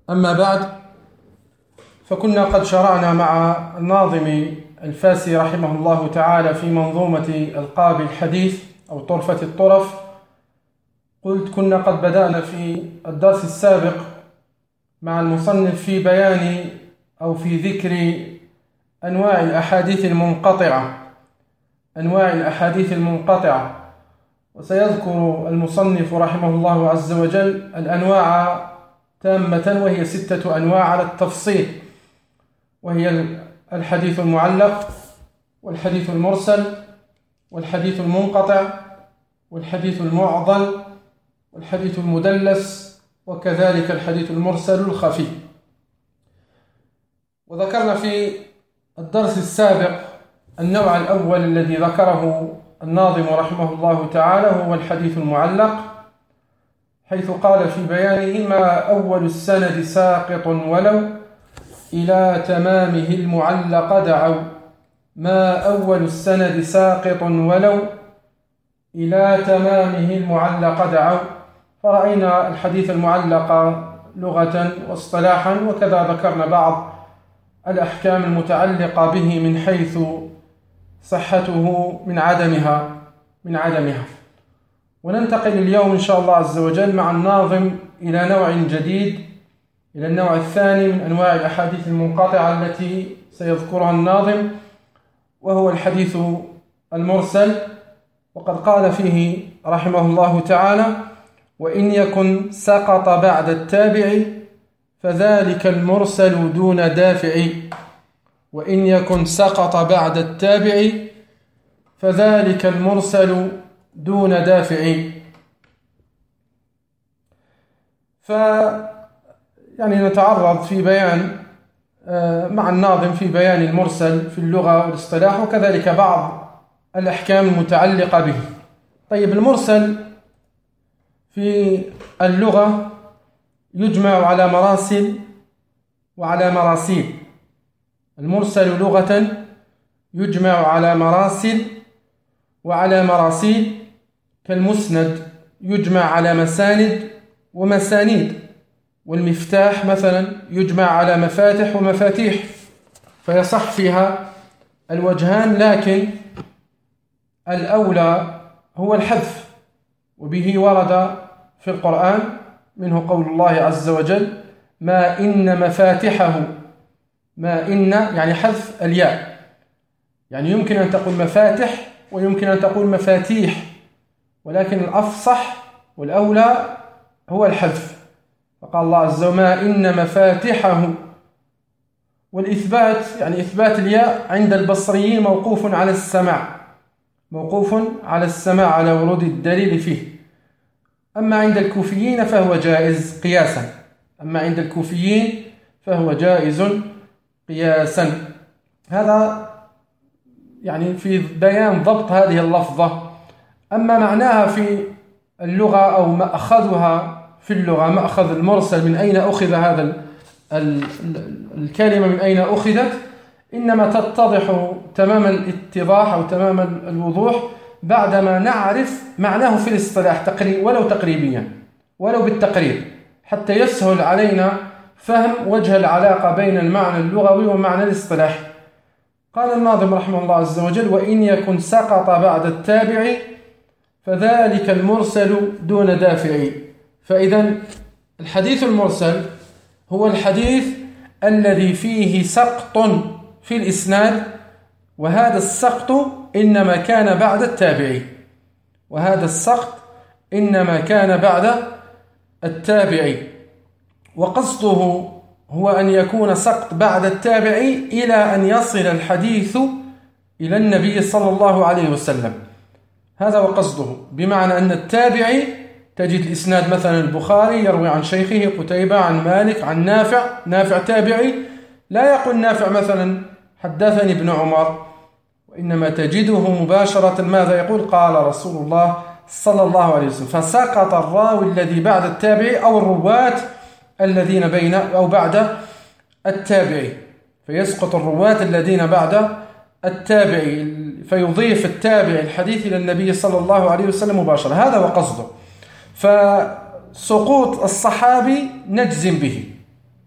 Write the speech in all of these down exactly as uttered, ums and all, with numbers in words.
أما بعد، فكنا قد شرعنا مع الناظم الفاسي رحمه الله تعالى في منظومة ألقاب الحديث أو طرفة الطرف. قلت كنا قد بدأنا في الدرس السابق مع المصنف في بيان أو في ذكر أنواع الأحاديث المنقطعة أنواع الأحاديث المنقطعة وسيذكر المصنف رحمه الله عز وجل الأنواع تامة، وهي ستة أنواع على التفصيل، وهي الحديث المعلق والحديث المرسل والحديث المنقطع والحديث المعضل والحديث المدلس وكذلك الحديث المرسل الخفي. وذكرنا في الدرس السابق النوع الأول الذي ذكره الناظم رحمه الله تعالى هو الحديث المعلق، حيث قال في بيانه: ما أول السند ساقط ولو إلى تمامه المعلق دعوا. ما أول السند ساقط ولو إلى تمامه المعلق دعوا. فرأينا الحديث المعلق لغة واصطلاحا، وكذا ذكرنا بعض الأحكام المتعلقة به من حيث صحته من عدمها من عدمها وننتقل اليوم إن شاء الله عز وجل مع الناظم إلى نوع جديد، إلى النوع الثاني من أنواع الأحاديث المنقطعة التي سيذكرها الناظم، وهو الحديث المرسل. وقد قال فيه رحمه الله تعالى: وإن يكن سقط بعد التابع فذلك المرسل دون دافع. وإن يكن سقط بعد التابع فذلك المرسل دون دافع. ف يعني نتعرض في بيان مع الناظم في بيان المرسل في اللغة والاصطلاح، وكذلك بعض الأحكام المتعلقة به. طيب، المرسل في اللغة يجمع على مراسل وعلى مراسيل. المرسل لغة يجمع على مراسل وعلى مراسيل، كالمسند يجمع على مساند ومسانيد، والمفتاح مثلا يجمع على مفاتح ومفاتيح، فيصح فيها الوجهان، لكن الأولى هو الحذف، وبه ورد في القرآن منه قول الله عز وجل: ما إن مفاتحه. ما إن يعني حذف الياء، يعني يمكن أن تقول مفاتح ويمكن أن تقول مفاتيح، ولكن الأفصح والأولى هو الحذف. فقال الله عز وجل: ما إن مفاتحه. والإثبات يعني إثبات الياء عند البصريين موقوف على السماع موقوف على السماع على ورود الدليل فيه. أما عند الكوفيين فهو جائز قياسا أما عند الكوفيين فهو جائز قياسا. هذا يعني في بيان ضبط هذه اللفظة. أما معناها في اللغة أو مأخذها في اللغة، مأخذ المرسل، من أين أخذ هذا الكلمة، من أين أخذت، إنما تتضح تمام الاتضاح أو تمام الوضوح بعدما نعرف معناه في الاصطلاح تقريب ولو تقريبيا ولو بالتقريب، حتى يسهل علينا فهم وجه العلاقة بين المعنى اللغوي ومعنى الاصطلاح. قال الناظم رحمه الله عز وجل: وإن يكن سقط بعد التابع فذلك المرسل دون دافع. فإذا الحديث المرسل هو الحديث الذي فيه سقط في الإسناد، وهذا السقط إنما كان بعد التابع وهذا السقط إنما كان بعد التابع وقصده هو أن يكون سقط بعد التابع إلى أن يصل الحديث إلى النبي صلى الله عليه وسلم. هذا وقصده، بمعنى أن التابع تجد الإسناد مثلا البخاري يروي عن شيخه قتيبة عن مالك عن نافع نافع تابعي، لا يقول نافع مثلا حدثني ابن عمر، وإنما تجده مباشرة ماذا يقول؟ قال رسول الله صلى الله عليه وسلم. فسقط الراوي الذي بعد التابعي أو الرواة الذين بين أو بعد التابعي، فيسقط الرواة الذين بعد التابعي، فيضيف التابعي الحديث إلى النبي صلى الله عليه وسلم مباشرة. هذا وقصده. فسقوط الصحابي نجزم به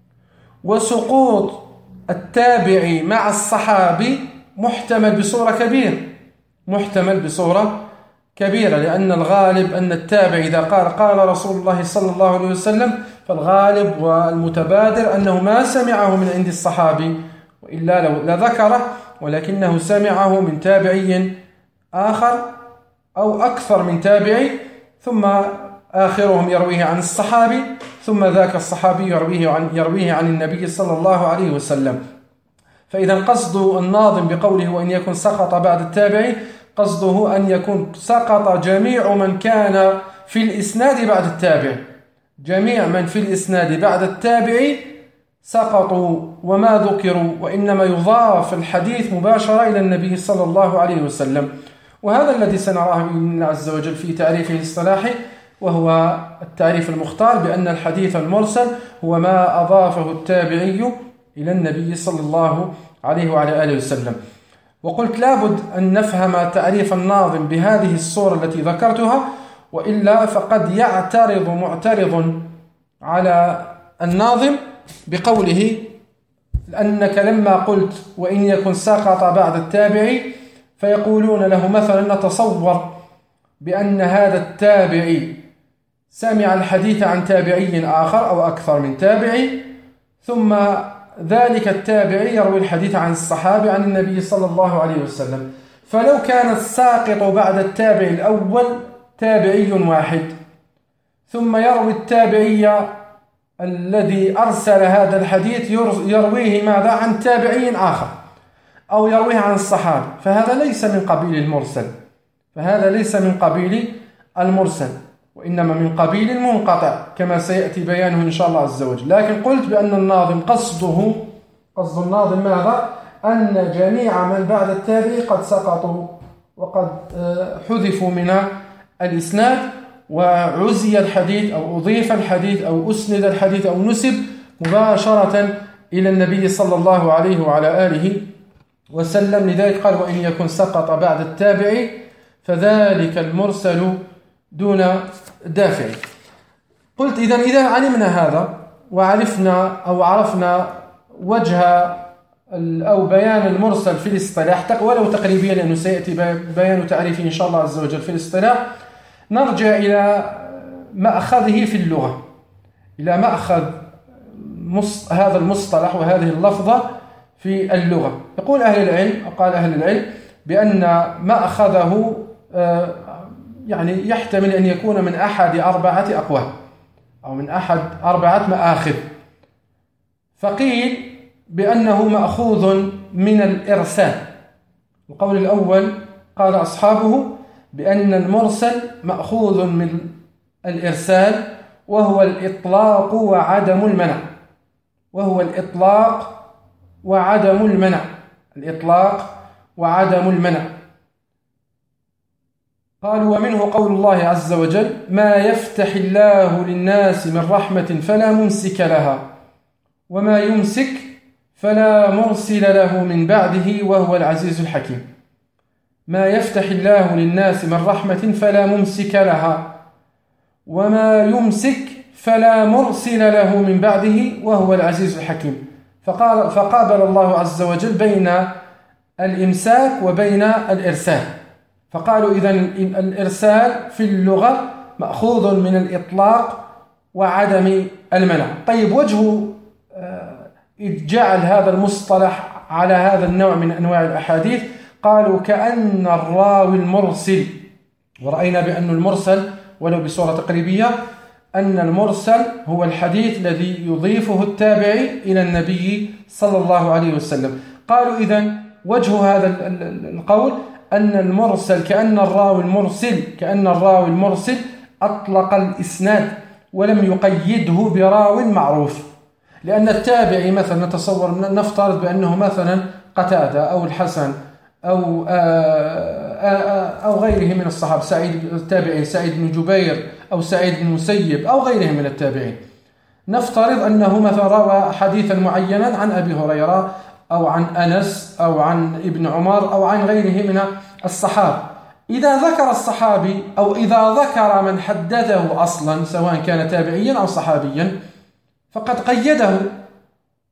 وسقوط التابعي مع الصحابي محتمل بصورة كبيرة محتمل بصورة كبيرة لأن الغالب أن التابع إذا قال قال رسول الله صلى الله عليه وسلم فالغالب والمتبادر أنه ما سمعه من عند الصحابي، وإلا لو لذكره ولكنه سمعه من تابعي آخر أو أكثر من تابعي، ثم آخرهم يرويه عن الصحابي، ثم ذاك الصحابي يرويه عن, يرويه عن النبي صلى الله عليه وسلم. فإذا قصد الناظم بقوله وإن يكن سقط بعد التابعي قصده أن يكون سقط جميع من كان في الإسناد بعد التابع، جميع من في الإسناد بعد التابعي سقطوا وما ذكروا، وإنما يضاف الحديث مباشرة إلى النبي صلى الله عليه وسلم. وهذا الذي سنراه بإذن الله عز وجل في تعريفه الاصطلاحي، وهو التعريف المختار بأن الحديث المرسل هو ما أضافه التابعي إلى النبي صلى الله عليه وعلى آله وسلم. وقلت لابد أن نفهم تعريف الناظم بهذه الصورة التي ذكرتها، وإلا فقد يعترض معترض على الناظم بقوله لأنك لما قلت وإن يكن سقط بعد التابعي، فيقولون له مثلا نتصور بأن هذا التابعي سمع الحديث عن تابعي آخر أو أكثر من تابعي، ثم ذلك التابعي يروي الحديث عن الصحابي عن النبي صلى الله عليه وسلم، فلو كان الساقط بعد التابعي الأول تابعي واحد، ثم يروي التابعي الذي أرسل هذا الحديث يرويه ماذا عن تابعي آخر أو يرويه عن الصحابي، فهذا ليس من قبيل المرسل، فهذا ليس من قبيل المرسل، وإنما من قبيل المنقطع كما سيأتي بيانه إن شاء الله عز وجل. لكن قلت بأن الناظم قصده قصد الناظم ماذا؟ أن جميع من بعد التابعي قد سقطوا وقد حذفوا من الإسناد، وعزي الحديث أو أضيف الحديث أو أسند الحديث أو نسب مباشرة إلى النبي صلى الله عليه وعلى آله وسلم. لذلك قال وإن يكن سقط بعد التابعي فذلك المرسل دون دافع. قلت إذن إذا علمنا هذا وعرفنا أو عرفنا وجه أو بيان المرسل في الاصطلاح ولو تقريبيا لأنه سيأتي بيان تعريفه إن شاء الله عز وجل في الاصطلاح، نرجع إلى مأخذه في اللغة، إلى مأخذ هذا المصطلح وهذه اللفظة في اللغة. يقول أهل العلم قال أهل العلم بأن مأخذه يعني يحتمل أن يكون من أحد أربعة أقوال أو من أحد أربعة مآخذ. فقيل بأنه مأخوذ من الإرسال. القول الأول قال أصحابه بأن المرسل مأخوذ من الإرسال، وهو الإطلاق وعدم المنع، وهو الإطلاق وعدم المنع، الإطلاق وعدم المنع. قالوا ومنه قول الله عز وجل ما يفتح الله للناس من رحمة فلا ممسك لها وما يمسك فلا مرسل له من بعده وهو العزيز الحكيم. ما يفتح الله للناس من رحمة فلا ممسك لها وما يمسك فلا مرسل له من بعده وهو العزيز الحكيم. فقال فقابل الله عز وجل بين الإمساك وبين الإرسال، فقالوا إذن الإرسال في اللغة مأخوذ من الإطلاق وعدم المنع. طيب وجه جعل هذا المصطلح على هذا النوع من أنواع الأحاديث، قالوا كأن الراوي المرسل، ورأينا بأن المرسل ولو بصورة تقريبية أن المرسل هو الحديث الذي يضيفه التابعي إلى النبي صلى الله عليه وسلم. قالوا إذن وجه هذا القول أن المرسل كأن الراوي المرسل كأن الراوي المرسل أطلق الإسناد ولم يقيده براو معروف، لأن التابعي مثلا نتصور نفترض بأنه مثلا قتادة أو الحسن أو أو غيره من الصحابة، سعيد التابعي سعيد بن جبير أو سعيد بن مسيب أو غيره من التابعين، نفترض أنه مثلا روى حديثا معينا عن أبي هريرة أو عن أنس أو عن ابن عمر أو عن غيره من الصحابة. إذا ذكر الصحابي أو إذا ذكر من حدده أصلا سواء كان تابعيا أو صحابيا فقد قيده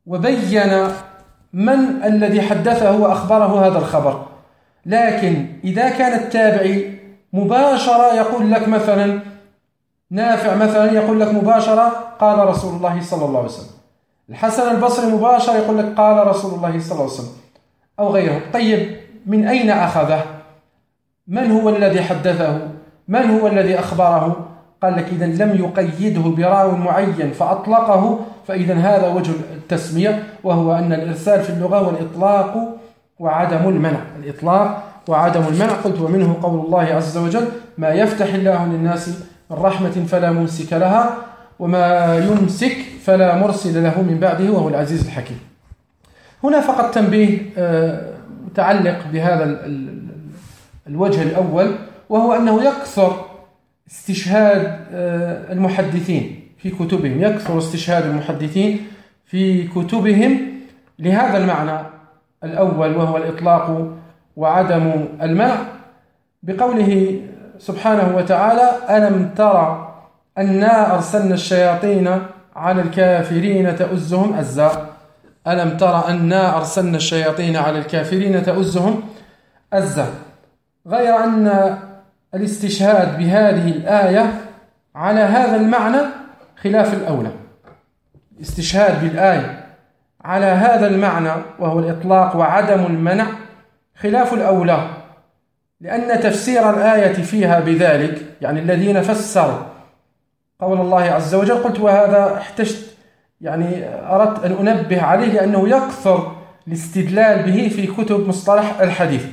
وبين من الذي حدثه وأخبره هذا الخبر. لكن إذا كان التابعي مباشرة يقول لك مثلا نافع مثلا يقول لك مباشرة قال رسول الله صلى الله عليه وسلم، الحسن البصري مباشرة يقول لك قال رسول الله صلى الله عليه وسلم أو غيره. طيب من أين أخذه؟ من هو الذي حدثه؟ من هو الذي أخبره؟ قال لك إذن لم يقيده براو معين فأطلقه، فإذا هذا وجه التسمية، وهو أن الإرسال في اللغة هو الإطلاق وعدم المنع. الإطلاق وعدم المنع. قلت ومنه قول الله عز وجل ما يفتح الله للناس من رحمة فلا ممسك لها وما يمسك فلا مرسل له من بعده وهو العزيز الحكيم. هنا فقط تنبيه متعلق بهذا الوجه الأول، وهو أنه يكثر استشهاد المحدثين في كتبهم، يكثر استشهاد المحدثين في كتبهم لهذا المعنى الأول وهو الإطلاق وعدم المنع، بقوله سبحانه وتعالى ألم ترى أنا أرسلنا الشياطين على الكافرين تؤزهم أزا. ألم ترى أنا أرسلنا الشياطين على الكافرين تؤزهم أزا. غير أن الاستشهاد بهذه الآية على هذا المعنى خلاف الأولى. الاستشهاد بالآية على هذا المعنى وهو الإطلاق وعدم المنع خلاف الأولى، لأن تفسير الآية فيها بذلك يعني الذين فسروا قول الله عز وجل، قلت وهذا احتجت يعني أردت أن أنبه عليه لأنه يكثر الاستدلال به في كتب مصطلح الحديث.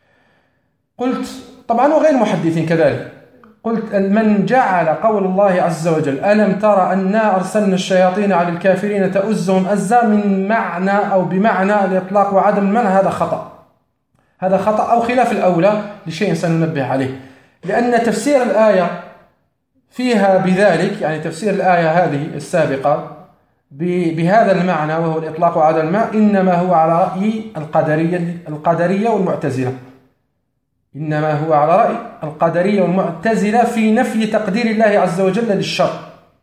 قلت طبعا وغير محدثين كذلك، قلت من جعل قول الله عز وجل ألم ترى أنا أرسلنا الشياطين على الكافرين تؤزهم أزا من معنى أو بمعنى الإطلاق وعدم المنع، هذا خطأ، هذا خطأ أو خلاف الأولى لشيء سننبه عليه، لأن تفسير الآية فيها بذلك يعني تفسير الآية هذه السابقة بهذا المعنى وهو الإطلاق وعدم المنع إنما هو على رأي القدرية القدرية والمعتزلة، إنما هو على رأي القدرية والمعتزلة في نفي تقدير الله عز وجل للشر.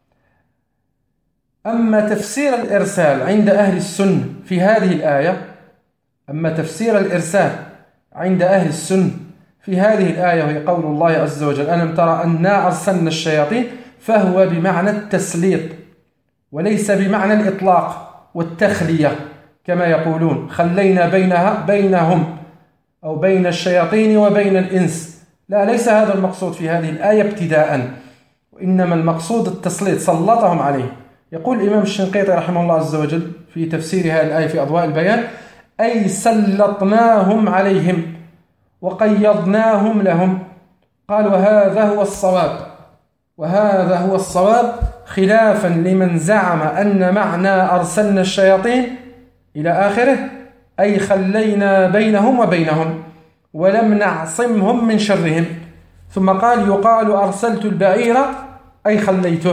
أما تفسير الإرسال عند أهل السنة في هذه الآية أما تفسير الإرسال عند أهل السنة في هذه الآية وهي قول الله عز وجل ألم ترى أنا أرسلنا الشياطين، فهو بمعنى التسليط وليس بمعنى الإطلاق والتخلية كما يقولون خلينا بينها بينهم أو بين الشياطين وبين الإنس. لا، ليس هذا المقصود في هذه الآية ابتداء، وإنما المقصود التسليط، سلطهم عليه. يقول الإمام الشنقيطي رحمه الله عز وجل في تفسير هذه الآية في أضواء البيان أي سلطناهم عليهم وقيضناهم لهم. قال وهذا هو الصواب، وهذا هو الصواب خلافا لمن زعم أن معنى أرسلنا الشياطين إلى آخره أي خلينا بينهم وبينهم ولم نعصمهم من شرهم. ثم قال يقال أرسلت البعير أي خليته،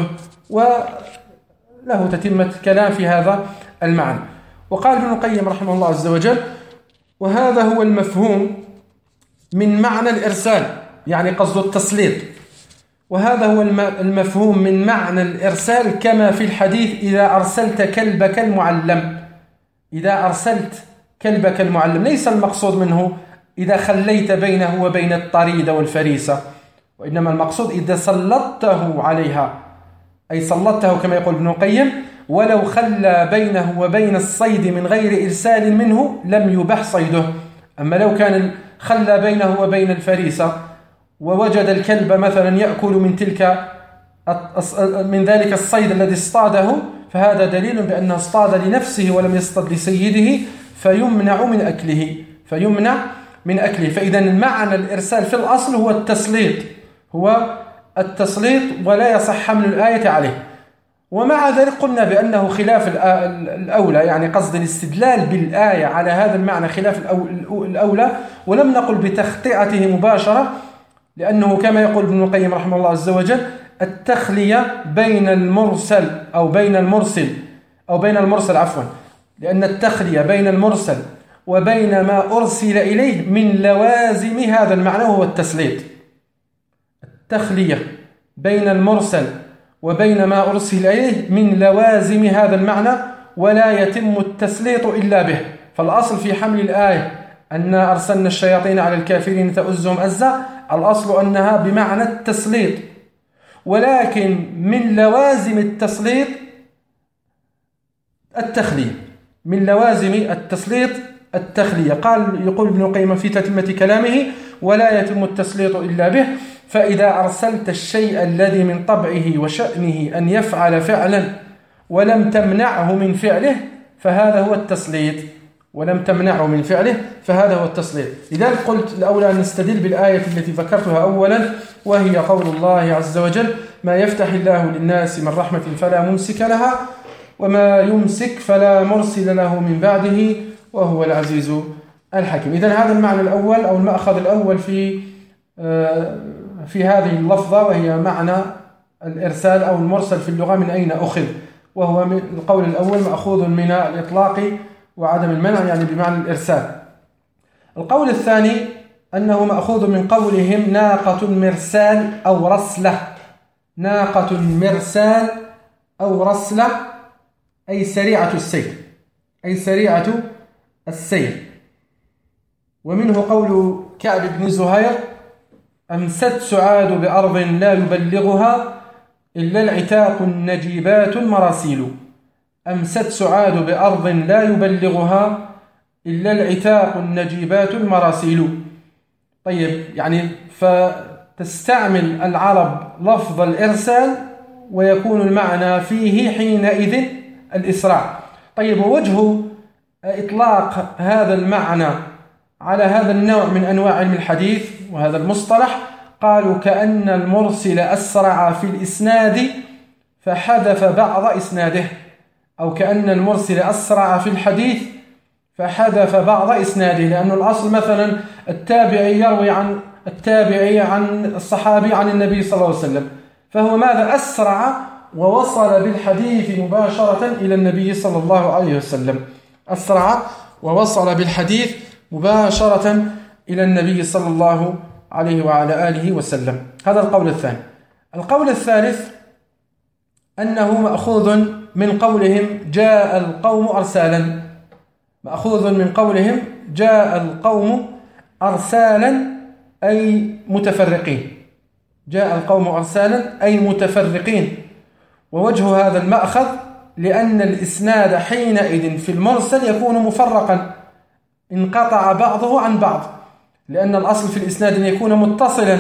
وله تتمة كلام في هذا المعنى. وقال ابن القيم رحمه الله عز وجل وهذا هو المفهوم من معنى الإرسال يعني قصد التسليط، وهذا هو المفهوم من معنى الإرسال كما في الحديث إذا أرسلت كلبك المعلم، إذا أرسلت كلبك المعلم ليس المقصود منه إذا خليت بينه وبين الطريدة والفريسة، وإنما المقصود إذا سلطته عليها أي سلطته كما يقول ابن القيم ولو خلى بينه وبين الصيد من غير إرسال منه لم يبح صيده. أما لو كان خلى بينه وبين الفريسة ووجد الكلب مثلا يأكل من تلك من ذلك الصيد الذي اصطاده فهذا دليل بأنه اصطاد لنفسه ولم يصطاد لسيده فيمنع من أكله فيمنع من أكله. فإذا المعنى الإرسال في الأصل هو التسليط، هو التسليط ولا يصح حمل الآية عليه. ومع ذلك قلنا بأنه خلاف الأولى يعني قصد الاستدلال بالآية على هذا المعنى خلاف الأولى، ولم نقل بتخطئته مباشرة لأنه كما يقول ابن القيم رحمه الله عز وجل التخلية بين المرسل أو بين المرسل أو بين المرسل عفوا لأن التخلية بين المرسل وبين ما أرسل إليه من لوازم هذا المعنى وهو التسليط. التخلية بين المرسل وبين ما أرسل إليه من لوازم هذا المعنى ولا يتم التسليط إلا به. فالأصل في حمل الآية أن أرسلنا الشياطين على الكافرين تؤزهم أزا، الأصل أنها بمعنى التسليط، ولكن من لوازم التسليط التخلية، من لوازم التسليط التخلية. قال يقول ابن القيم في تتمة كلامه: ولا يتم التسليط إلا به. فإذا أرسلت الشيء الذي من طبعه وشأنه أن يفعل فعلا ولم تمنعه من فعله فهذا هو التسليط، ولم تمنعه من فعله فهذا هو التسليط. لذلك قلت الأولى أن نستدل بالآية التي ذكرتها أولا، وهي قول الله عز وجل: ما يفتح الله للناس من رحمة فلا ممسك لها وما يمسك فلا مرسل له من بعده وهو العزيز الحكيم. إذن هذا المعنى الأول أو المأخذ الأول في في هذه اللفظة، وهي معنى الإرسال أو المرسل في اللغة من أين أخذ، وهو من القول الأول مأخوذ من الإطلاق وعدم المنع، يعني بمعنى الإرسال. القول الثاني أنه مأخوذ من قولهم ناقة مرسال أو رسلة. ناقة مرسال أو رسلة أي سريعة السير، أي سريعة السير. ومنه قول كعب بن زهير: أمست سعاد بأرض لا يبلغها إلا العتاق النجيبات المراسيل. أمست سعاد بأرض لا يبلغها إلا العتاق النجيبات المراسيل. طيب، يعني فتستعمل العرب لفظ الإرسال ويكون المعنى فيه حينئذ الإسراع. طيب، ووجه إطلاق هذا المعنى على هذا النوع من أنواع علم الحديث وهذا المصطلح، قالوا كأن المرسل أسرع في الإسناد فحذف بعض إسناده، أو كأن المرسل أسرع في الحديث فحذف بعض إسناده. لأن الأصل مثلا التابعي يروي عن التابعي عن الصحابي عن النبي صلى الله عليه وسلم، فهو ماذا؟ أسرع ووصل بالحديث مباشرة إلى النبي صلى الله عليه وسلم. أسرع ووصل بالحديث مباشرة إلى النبي صلى الله عليه وعلى آله وسلم. هذا القول الثاني. القول الثالث أنه مأخوذ من قولهم جاء القوم أرسالا. مأخوذ من قولهم جاء القوم أرسالا أي متفرقين. جاء القوم أرسالا أي متفرقين. ووجه هذا المأخذ لأن الإسناد حينئذ في المرسل يكون مفرقا، انقطع بعضه عن بعض، لأن الأصل في الإسناد أن يكون متصلا،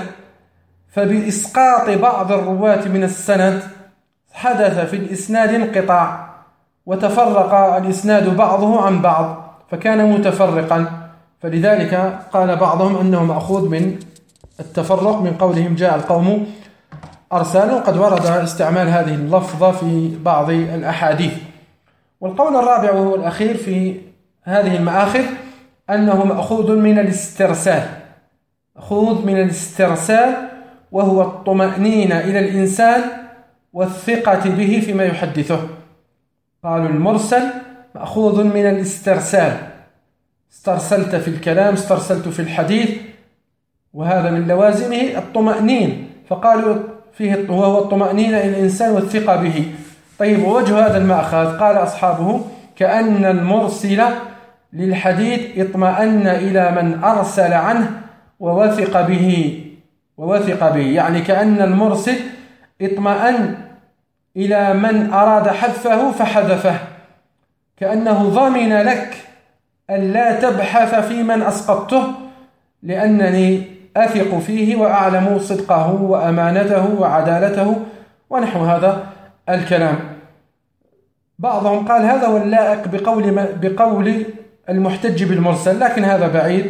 فبإسقاط بعض الرواة من السند حدث في الإسناد انقطاع وتفرق الإسناد بعضه عن بعض فكان متفرقا. فلذلك قال بعضهم أنه مأخوذ من التفرق من قولهم جاء القوم أرسالا، وقد ورد استعمال هذه اللفظة في بعض الأحاديث. والقول الرابع وهو الأخير في هذه المآخذ أنه مأخوذ من الاسترسال. مأخوذ من الاسترسال وهو الطمأنينة إلى الإنسان والثقة به فيما يحدثه. قالوا المرسل مأخوذ من الاسترسال، استرسلت في الكلام، استرسلت في الحديث، وهذا من لوازمه الطمأنين، فقالوا فيه وهو الطمأنينة إلى الإنسان والثقة به. طيب، ووجه هذا المأخذ قال أصحابه كأن المرسل للحديث اطمأن إلى من أرسل عنه ووثق به ووثق به يعني كأن المرسل اطمأن إلى من أراد حذفه فحذفه، كأنه ضمن لك ألا تبحث في من أسقطته لأنني أثق فيه وأعلم صدقه وأمانته وعدالته ونحو هذا الكلام. بعضهم قال هذا هو اللائق بقول بقول المحتج بالمرسل، لكن هذا بعيد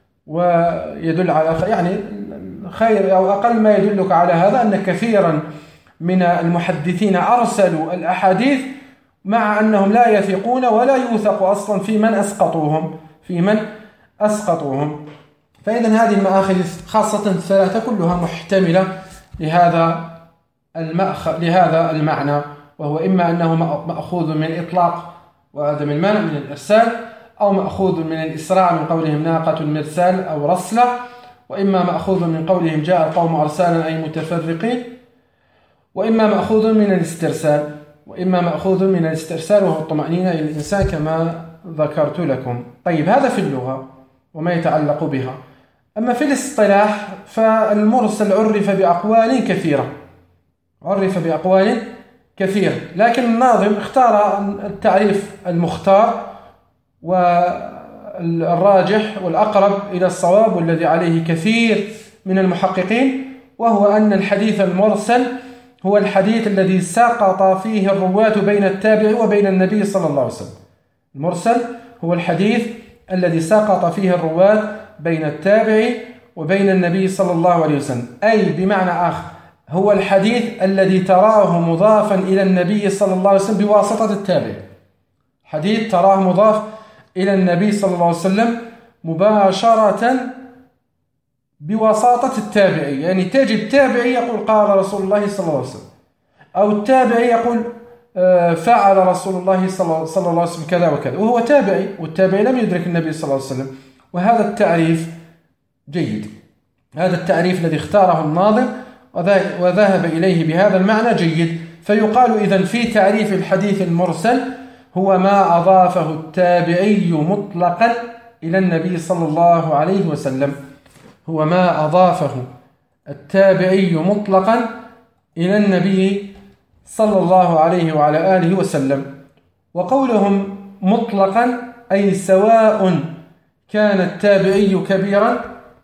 ويدل على يعني خير أو أقل ما يدلك على هذا أن كثيرا من المحدثين أرسلوا الأحاديث مع أنهم لا يثقون ولا يوثق أصلا في من أسقطوهم في من أسقطوهم. فإذن هذه المآخذ خاصة الثلاثة كلها محتملة لهذا المأخذ لهذا المعنى، وهو إما أنه مأخوذ من إطلاق وعدم المانع من الإرسال، أو مأخوذ من الإسراع من قولهم ناقة مرسال أو رسلة، وإما مأخوذ من قولهم جاء القوم أرسالا أي متفرقين، وإما مأخوذ من الاسترسال. وإما مأخوذ من الاسترسال وهو الطمأنينة إلى الإنسان كما ذكرت لكم. طيب هذا في اللغة وما يتعلق بها. أما في الاصطلاح فالمرسل عرف بأقوال كثيرة عرف بأقوال كثيرة لكن الناظم اختار التعريف المختار والراجح والأقرب إلى الصواب والذي عليه كثير من المحققين، وهو أن الحديث المرسل هو الحديث الذي سقط فيه الرواة بين التابع وبين النبي صلى الله عليه وسلم. المرسل هو الحديث الذي سقط فيه الرواة بين التابع وبين النبي صلى الله عليه وسلم، أي بمعنى آخر هو الحديث الذي تراه مضافا إلى النبي صلى الله عليه وسلم بواسطة التابع. حديث تراه مضاف إلى النبي صلى الله عليه وسلم مباشرة بواسطة التابعي، يعني تجد التابعي يقول قال رسول الله صلى الله عليه وسلم، أو التابعي يقول فعل رسول الله صلى الله عليه وسلم كذا وكذا، وهو تابعي والتابعي لم يدرك النبي صلى الله عليه وسلم. وهذا التعريف جيد، هذا التعريف الذي اختاره الناظم وذهب إليه بهذا المعنى جيد. فيقال إذن في تعريف الحديث المرسل هو ما أضافه التابعي مطلقا إلى النبي صلى الله عليه وسلم، هو ما أضافه التابعي مطلقا إلى النبي صلى الله عليه وعلى آله وسلم. وقولهم مطلقا أي سواء كان التابعي كبيرا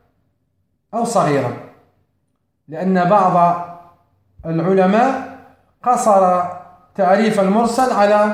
أو صغيرا، لأن بعض العلماء قصر تعريف المرسل على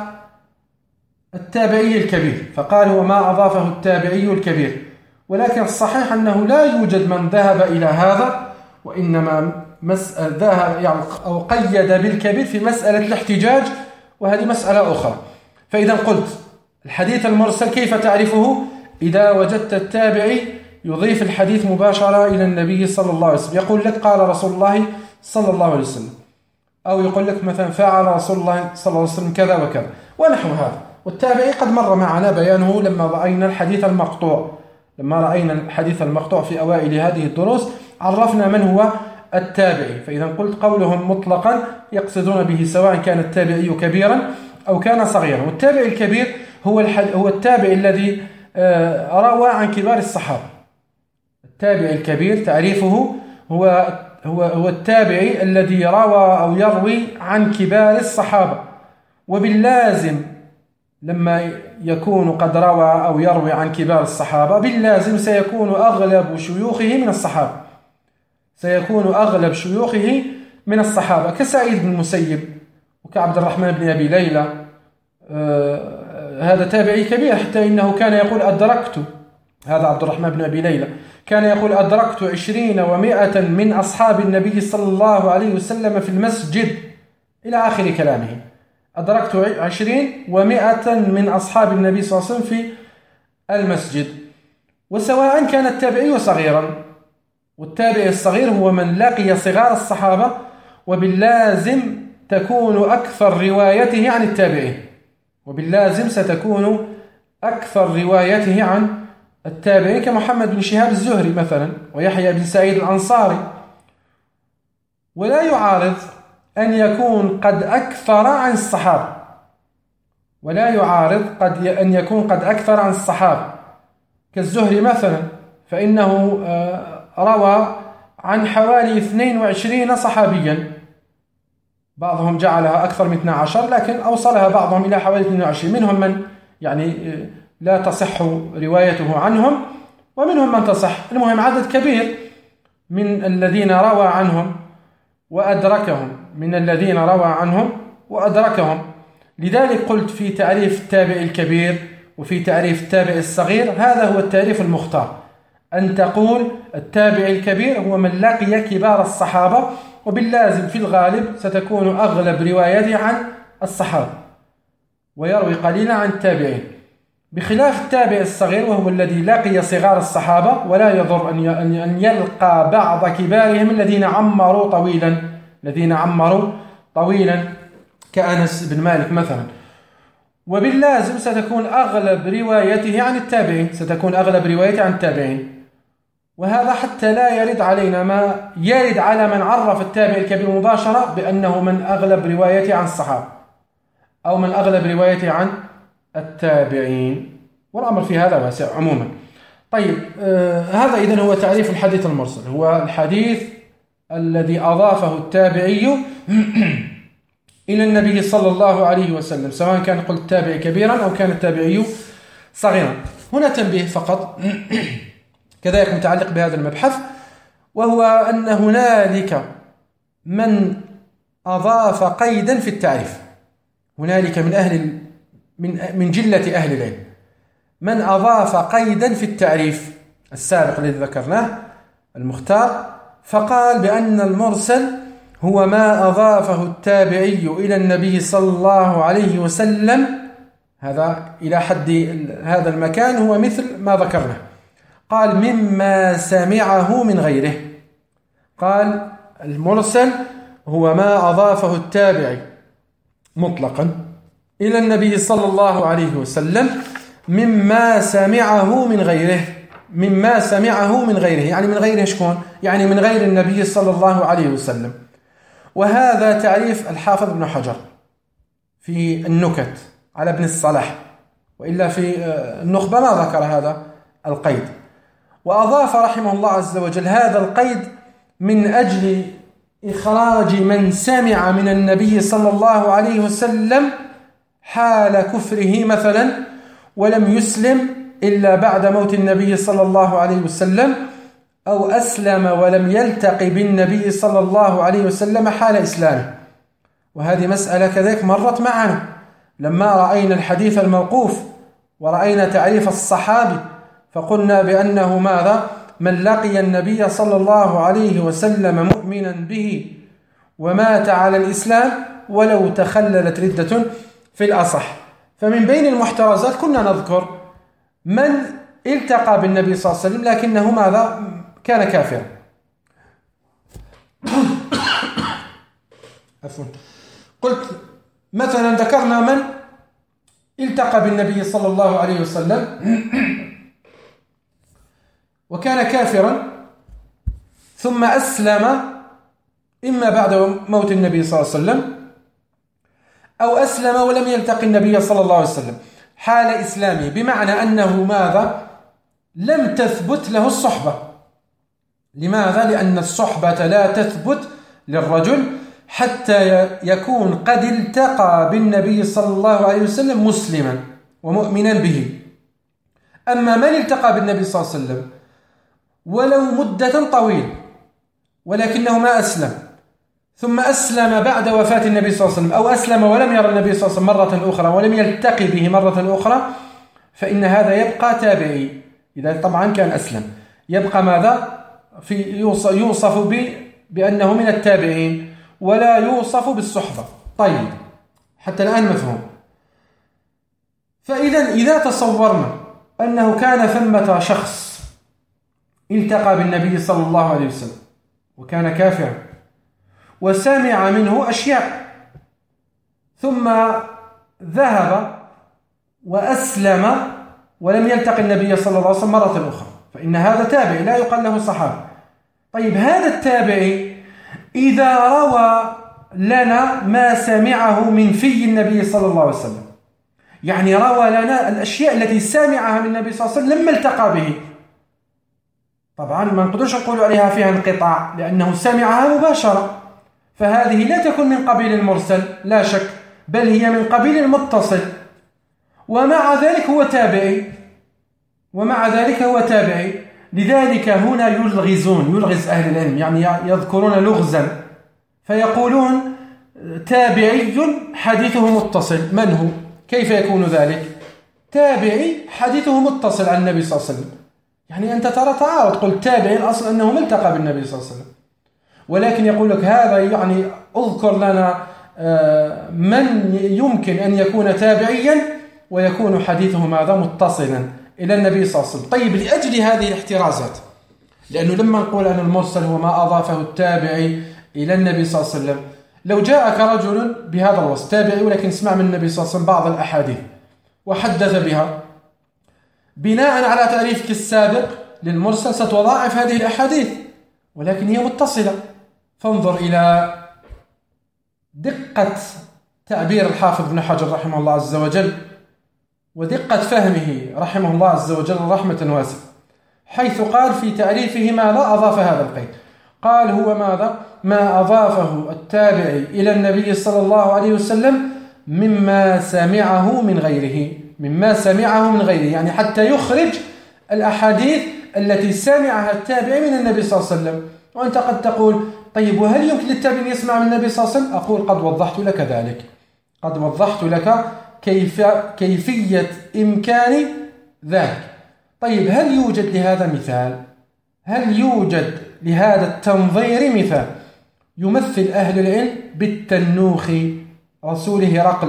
التابعي الكبير فقال هو ما أضافه التابعي الكبير، ولكن الصحيح أنه لا يوجد من ذهب إلى هذا، وإنما ذهب يعني أو قيد بالكبير في مسألة الاحتجاج، وهذه مسألة أخرى. فإذا قلت الحديث المرسل كيف تعرفه؟ إذا وجدت التابعي يضيف الحديث مباشرة إلى النبي صلى الله عليه وسلم، يقول لك قال رسول الله صلى الله عليه وسلم، أو يقول لك مثلا فعل رسول الله صلى الله عليه وسلم كذا وكذا ونحو هذا. والتابعي قد مر معنا بيانه لما رأينا الحديث المقطوع لما رأينا الحديث المقطوع في أوائل هذه الدروس عرفنا من هو التابعي. فإذا قلت قولهم مطلقا يقصدون به سواء كان التابعي كبيرا أو كان صغيرا. والتابعي الكبير هو هو التابعي الذي روى عن كبار الصحابة. التابعي الكبير تعريفه هو هو هو التابعي الذي روى أو يروي عن كبار الصحابة، وباللازم لما يكون قد روى أو يروي عن كبار الصحابة باللازم سيكون أغلب شيوخه من الصحابة سيكون أغلب شيوخه من الصحابة كسعيد بن المسيب وكعبد الرحمن بن أبي ليلى. آه هذا تابعي كبير، حتى إنه كان يقول أدركت هذا عبد الرحمن بن أبي ليلى كان يقول أدركت عشرين ومائة من أصحاب النبي صلى الله عليه وسلم في المسجد إلى آخر كلامه. أدركت عشرين ومائة من أصحاب النبي صلى الله عليه وسلم في المسجد. وسواء كان التابعي صغيرا، والتابعي الصغير هو من لقي صغار الصحابة، وباللازم تكون أكثر روايته عن التابعي وباللازم ستكون أكثر روايته عن التابعين كمحمد بن شهاب الزهري مثلا ويحيى بن سعيد الأنصاري. ولا يعارض أن يكون قد أكثر عن الصحابة ولا يعارض قد أن يكون قد أكثر عن الصحابة كالزهري مثلا، فإنه روى عن حوالي اثنين وعشرين صحابيا، بعضهم جعلها أكثر من اثنا عشر لكن أوصلها بعضهم إلى حوالي اثنين وعشرين، منهم من يعني لا تصح روايته عنهم ومنهم من تصح. المهم عدد كبير من الذين روى عنهم وأدركهم من الذين روى عنهم وأدركهم. لذلك قلت في تعريف التابع الكبير وفي تعريف التابع الصغير هذا هو التعريف المختار، أن تقول التابع الكبير هو من لقي كبار الصحابة، وباللازم في الغالب ستكون أغلب روايته عن الصحابة ويروي قليلا عن التابعين، بخلاف التابع الصغير وهو الذي لقي صغار الصحابة ولا يضر أن يلقى بعض كبارهم الذين عمروا طويلا الذين عمروا طويلا كأنس بن مالك مثلا. وباللازم ستكون أغلب روايته عن التابعين ستكون أغلب روايته عن التابعين. وهذا حتى لا يرد علينا ما يرد على من عرف التابع الكبير مباشرة بأنه من أغلب روايته عن الصحابة، أو من أغلب روايته عن التابعين، والأمر في هذا واسع عموما. طيب آه هذا إذن هو تعريف الحديث المرسل، هو الحديث الذي أضافه التابعي إلى النبي صلى الله عليه وسلم، سواء كان قلت التابعي كبيرا أو كان التابعي صغيرا. هنا تنبيه فقط كذلك متعلق بهذا المبحث، وهو أن هنالك من أضاف قيدا في التعريف، هنالك من أهل من من جلة أهل العلم من أضاف قيدا في التعريف السابق الذي ذكرناه المختار، فقال بأن المرسل هو ما أضافه التابعي إلى النبي صلى الله عليه وسلم، هذا إلى حد هذا المكان هو مثل ما ذكرنا. قال مما سمعه من غيره، قال المرسل هو ما أضافه التابعي مطلقا إلى النبي صلى الله عليه وسلم مما سمعه من غيره، مما سمعه من غيره يعني من غيره شكون؟ يعني من غير النبي صلى الله عليه وسلم. وهذا تعريف الحافظ ابن حجر في النكت على ابن الصلاح، وإلا في النخبة ما ذكر هذا القيد، وأضاف رحمه الله عز وجل هذا القيد من أجل إخراج من سمع من النبي صلى الله عليه وسلم حال كفره مثلا ولم يسلم إلا بعد موت النبي صلى الله عليه وسلم، أو أسلم ولم يلتقي بالنبي صلى الله عليه وسلم حال إسلامه. وهذه مسألة كذلك مرت معنا لما رأينا الحديث الموقوف ورأينا تعريف الصحابي، فقلنا بأنه ماذا؟ من لقي النبي صلى الله عليه وسلم مؤمنا به ومات على الإسلام ولو تخللت ردة في الأصح. فمن بين المحترزات كنا نذكر من التقى بالنبي صلى الله عليه وسلم لكنه ماذا؟ كان كافرا. قلت مثلا ذكرنا من التقى بالنبي صلى الله عليه وسلم وكان كافرا ثم أسلم إما بعد موت النبي صلى الله عليه وسلم أو أسلم ولم يلتقي النبي صلى الله عليه وسلم حال إسلامه، بمعنى أنه ماذا؟ لم تثبت له الصحبة. لماذا؟ لأن الصحبة لا تثبت للرجل حتى يكون قد التقى بالنبي صلى الله عليه وسلم مسلما ومؤمنا به. أما من التقى بالنبي صلى الله عليه وسلم ولو مدة طويلة ولكنه ما أسلم ثم أسلم بعد وفاة النبي صلى الله عليه وسلم، أو أسلم ولم يرى النبي صلى الله عليه وسلم مرة أخرى ولم يلتقي به مرة أخرى، فإن هذا يبقى تابعي. إذا طبعا كان أسلم يبقى ماذا؟ في يوصف بأنه من التابعين ولا يوصف بالصحبة. طيب حتى الآن مفهوم. فإذا إذا تصورنا أنه كان ثمة شخص التقى بالنبي صلى الله عليه وسلم وكان كافرا وسمع منه أشياء ثم ذهب وأسلم ولم يلتقي النبي صلى الله عليه وسلم مرة أخرى، فإن هذا تابعي لا يقال له صحابي. طيب هذا التابعي إذا روى لنا ما سمعه من في النبي صلى الله عليه وسلم، يعني روى لنا الأشياء التي سمعها من النبي صلى الله عليه وسلم لما التقى به، طبعا ما نقدرش نقول عليها فيها انقطاع لأنه سمعها مباشرة، فهذه لا تكون من قبيل المرسل لا شك، بل هي من قبيل المتصل، ومع ذلك هو تابعي ومع ذلك هو تابعي. لذلك هنا يلغزون يلغز أهل العلم، يعني يذكرون لغزا فيقولون تابعي حديثه متصل. من هو؟ كيف يكون ذلك؟ تابعي حديثه متصل عن النبي صلى الله عليه وسلم، يعني أنت ترى تعارض، قلت تابعي الأصل أنه ملتقى بالنبي صلى الله عليه وسلم، ولكن يقول لك هذا يعني اذكر لنا من يمكن أن يكون تابعيا ويكون حديثه ماذا؟ متصلا إلى النبي صلى الله عليه وسلم. طيب لأجل هذه الاحترازات، لأنه لما نقول أن المرسل هو ما أضافه التابعي إلى النبي صلى الله عليه وسلم، لو جاءك رجل بهذا الوصف تابعي ولكن سمع من النبي صلى الله عليه وسلم بعض الأحاديث وحدث بها، بناء على تعريفك السابق للمرسل ستضاعف هذه الأحاديث ولكن هي متصلة. فانظر إلى دقة تعبير الحافظ ابن حجر رحمه الله عز وجل ودقة فهمه رحمه الله عز وجل رحمة واسعة، حيث قال في تعريفه ما لا أضاف هذا القيد، قال هو ماذا؟ ما أضافه التابعي إلى النبي صلى الله عليه وسلم مما سمعه من غيره، مما سمعه من غيره، يعني حتى يخرج الأحاديث التي سمعها التابعي من النبي صلى الله عليه وسلم. وأنت قد تقول طيب وهل يمكن للتابعي يسمع من النبي صلى الله عليه وسلم؟ أقول قد وضحت لك ذلك، قد وضحت لك كيف كيفية إمكان ذلك. طيب هل يوجد لهذا مثال؟ هل يوجد لهذا التنظير مثال؟ يمثل أهل العلم بالتنوخ رسول هرقل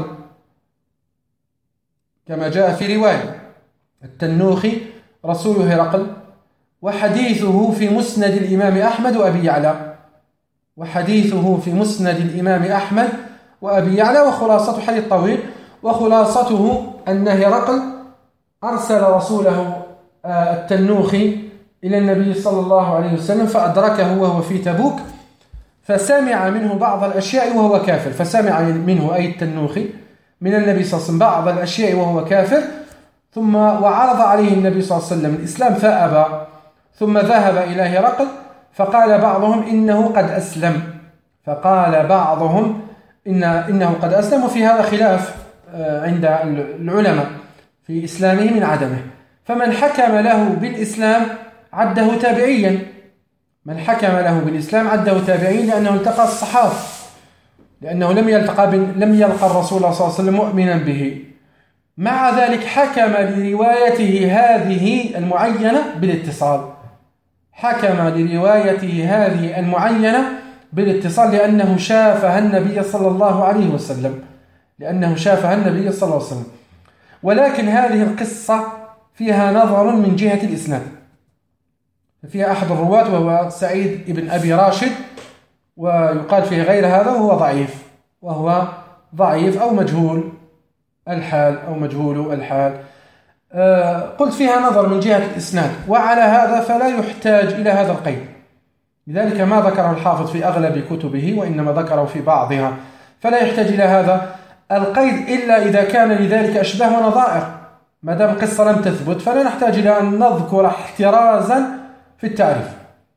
كما جاء في رواية، التنوخ رسول هرقل، وحديثه في مسند الإمام أحمد وأبي يعلى، وحديثه في مسند الإمام أحمد وأبي يعلى، وخلاصة حديث طويل، وخلاصته أن هرقل أرسل رسوله التنوخ إلى النبي صلى الله عليه وسلم فأدركه وهو في تبوك، فسمع منه بعض الأشياء وهو كافر، فسمع منه أي التنوخ من النبي صلى الله عليه وسلم بعض الأشياء وهو كافر، ثم وعرض عليه النبي صلى الله عليه وسلم الإسلام فأبى، ثم ذهب إلى هرقل فقال بعضهم إنه قد أسلم، فقال بعضهم إن إنه قد أسلم، وفي هذا خلاف عند العلماء في إسلامه من عدمه، فمن حكم له بالإسلام عده تابعيا، من حكم له بالإسلام عده تابعيا لأنه التقى الصحابة، لأنه لم يلتقى لم يلقى الرسول صلى الله عليه وسلم مؤمنا به، مع ذلك حكم لروايته هذه المعينة بالاتصال، حكم لروايته هذه المعينة بالاتصال لأنه شافها النبي صلى الله عليه وسلم، لأنه شافها النبي صلى الله عليه وسلم. ولكن هذه القصة فيها نظر من جهة الإسناد، فيها أحد الرواة وهو سعيد بن أبي راشد، ويقال فيه غير هذا وهو ضعيف، وهو ضعيف أو مجهول الحال أو مجهول الحال. أه قلت فيها نظر من جهة الإسناد، وعلى هذا فلا يحتاج إلى هذا القيد، لذلك ما ذكره الحافظ في أغلب كتبه وإنما ذكره في بعضها، فلا يحتاج إلى هذا القيد إلا إذا كان لذلك أشباه ونظائر. ما دام قصة لم تثبت فلا نحتاج إلى أن نذكر احترازا في التعريف.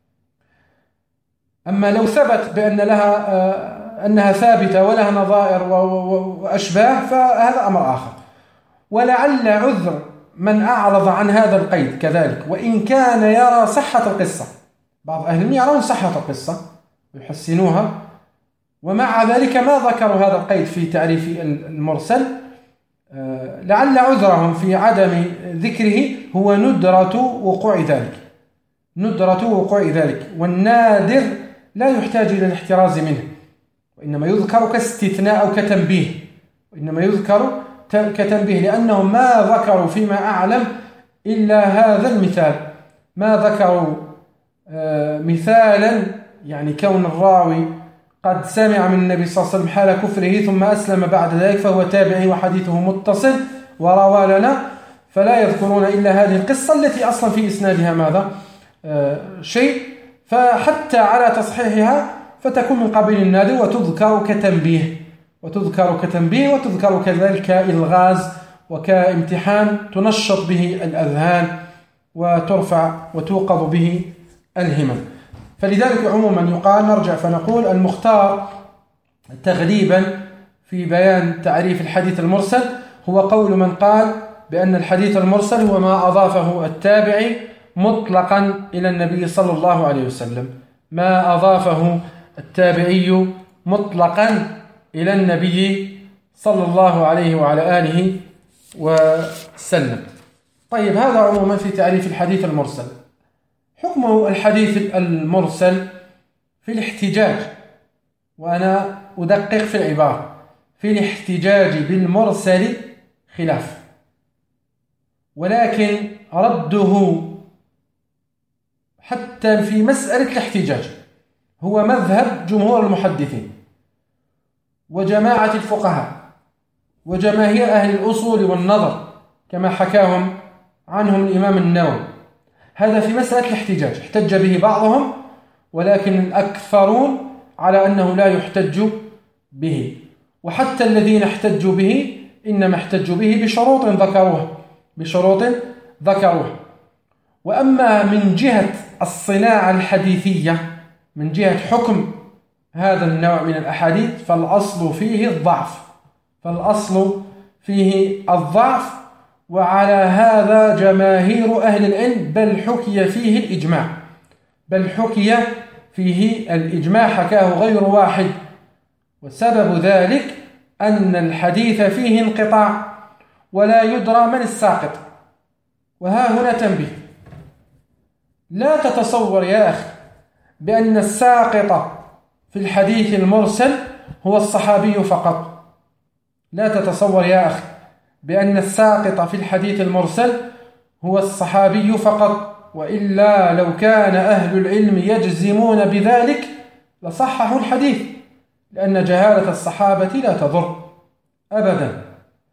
أما لو ثبت بأن لها أه أنها ثابتة ولها نظائر وأشباه فهذا أمر آخر. ولعل عذر من أعرض عن هذا القيد كذلك، وإن كان يرى صحة القصة، بعض أهل العلم يرون صحة القصة ويحسنوها، ومع ذلك ما ذكروا هذا القيد في تعريف المرسل، لعل عذرهم في عدم ذكره هو ندرة وقوع ذلك، ندرة وقوع ذلك، والنادر لا يحتاج إلى الاحتراز منه، وإنما يذكر كاستثناء أو كتنبيه، وإنما يذكر كتنبيه، لأنهم ما ذكروا فيما أعلم إلا هذا المثال، ما ذكروا مثالا يعني كون الراوي قد سمع من النبي صلى الله عليه وسلم حال كفره ثم أسلم بعد ذلك فهو تابعي وحديثه متصل وروى لنا، فلا يذكرون إلا هذه القصة التي أصلا في إسنادها ماذا؟ شيء، فحتى على تصحيحها فتكون من قبيل النادر وتذكر كتنبيه، وتذكر كتنبيه وتذكر كذلك كإلغاز وكامتحان تنشط به الأذهان وترفع وتوقظ به الهمم. فلذلك عموما يقال نرجع فنقول المختار تغليبا في بيان تعريف الحديث المرسل هو قول من قال بأن الحديث المرسل هو ما أضافه التابعي مطلقا إلى النبي صلى الله عليه وسلم، ما أضافه التابعي مطلقا إلى النبي صلى الله عليه وعلى آله وسلم. طيب هذا عموما في تعريف الحديث المرسل. حكم الحديث المرسل في الاحتجاج، وأنا أدقق في العبارة، في الاحتجاج بالمرسل خلاف، ولكن رده حتى في مسألة الاحتجاج هو مذهب جمهور المحدثين وجماعة الفقهاء وجماهير أهل الأصول والنظر كما حكاهم عنهم الإمام النووي. هذا في مسألة الاحتجاج احتج به بعضهم، ولكن الأكثرون على أنه لا يحتج به. وحتى الذين احتجوا به إنما احتجوا به بشروط ذكروه بشروط ذكروه وأما من جهة الصناعة الحديثية، من جهة حكم هذا النوع من الأحاديث، فالأصل فيه الضعف فالأصل فيه الضعف وعلى هذا جماهير أهل العلم، بل حكي فيه الإجماع بل حكي فيه الإجماع حكاه غير واحد. وسبب ذلك أن الحديث فيه انقطاع ولا يدرى من الساقط. وها هنا تنبيه: لا تتصور يا أخي بأن الساقط في الحديث المرسل هو الصحابي فقط. لا تتصور يا أخي بأن الساقط في الحديث المرسل هو الصحابي فقط، وإلا لو كان أهل العلم يجزمون بذلك لصححوا الحديث، لأن جهالة الصحابة لا تضر أبدا،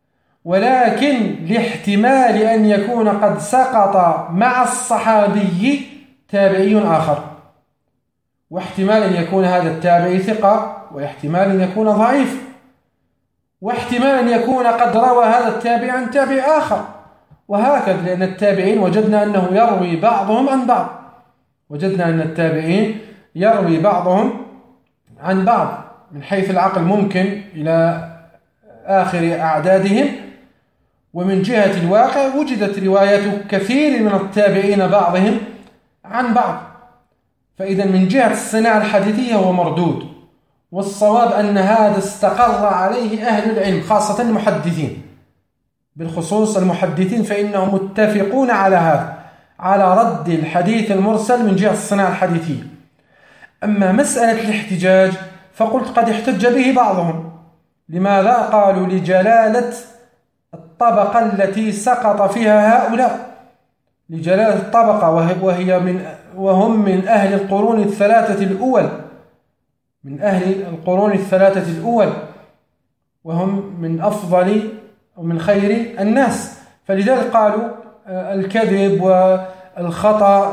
ولكن لاحتمال أن يكون قد سقط مع الصحابي تابعي آخر، واحتمال أن يكون هذا التابعي ثقة، واحتمال أن يكون ضعيف، واحتمال أن يكون قد روى هذا التابع عن تابع آخر، وهكذا. لأن التابعين وجدنا أنه يروي بعضهم عن بعض وجدنا أن التابعين يروي بعضهم عن بعض من حيث العقل ممكن إلى آخر أعدادهم، ومن جهة الواقع وجدت رواية كثير من التابعين بعضهم عن بعض. فإذا من جهة الصناعة الحديثية هو مردود، والصواب أن هذا استقر عليه أهل العلم خاصة المحدثين، بالخصوص المحدثين فإنهم متفقون على هذا، على رد الحديث المرسل من جهة الصناعة الحديثية. أما مسألة الاحتجاج فقلت قد احتج به بعضهم. لماذا؟ قالوا لجلالة الطبقة التي سقط فيها هؤلاء، لجلالة الطبقة وهي من وهم من أهل القرون الثلاثة الأول من أهل القرون الثلاثة الأول وهم من أفضل ومن خير الناس، فلذلك قالوا الكذب والخطأ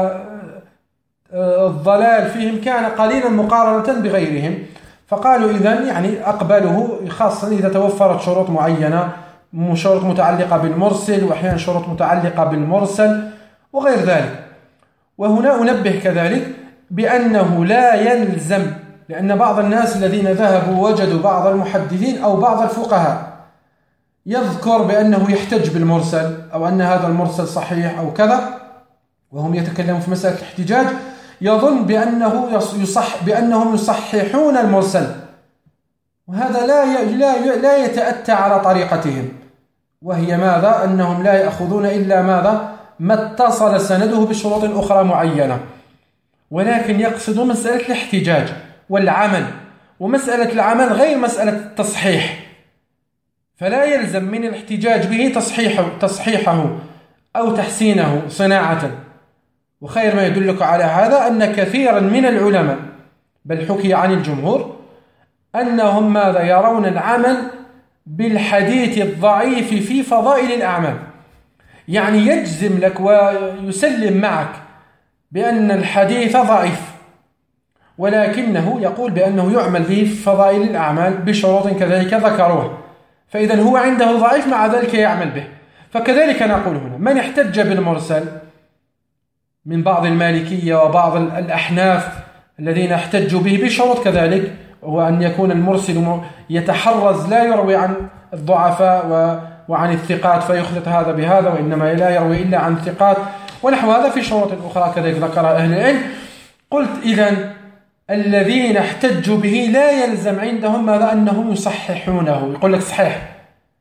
والضلال فيهم كان قليلا مقارنة بغيرهم، فقالوا إذن يعني أقبله، خاصة إذا توفرت شروط معينة، شروط متعلقة بالمرسل وأحيانا شروط متعلقة بالمرسل وغير ذلك. وهنا أنبه كذلك بأنه لا يلزم، لأن بعض الناس الذين ذهبوا وجدوا بعض المحدثين أو بعض الفقهاء يذكر بأنه يحتج بالمرسل أو أن هذا المرسل صحيح أو كذا، وهم يتكلمون في مسألة الاحتجاج، يظن بأنه يصح بأنهم يصححون المرسل، وهذا لا لا لا يتأتى على طريقتهم، وهي ماذا؟ أنهم لا يأخذون إلا ماذا؟ ما اتصل سنده بشروط أخرى معينة، ولكن يقصد مسألة الاحتجاج والعمل، ومسألة العمل غير مسألة التصحيح، فلا يلزم من الاحتجاج به تصحيحه, تصحيحه أو تحسينه صناعة. وخير ما يدلك على هذا أن كثيرا من العلماء، بل حكي عن الجمهور، أنهم ماذا؟ يرون العمل بالحديث الضعيف في فضائل الأعمال، يعني يجزم لك ويسلم معك بأن الحديث ضعيف، ولكنه يقول بأنه يعمل به في فضائل الأعمال بشروط كذلك ذكروه، فإذا هو عنده ضعيف مع ذلك يعمل به. فكذلك نقول هنا من احتج بالمرسل من بعض المالكية وبعض الأحناف الذين احتجوا به بشروط كذلك، هو أن يكون المرسل يتحرز لا يروي عن الضعفاء وعن الثقات فيخلط هذا بهذا، وإنما لا يروي إلا عن الثقات ونحو هذا في شروط أخرى كذلك ذكر أهل العلم. قلت إذن الذين احتجوا به لا يلزم عندهم ماذا؟ أنهم يصححونه، يقول لك صحيح،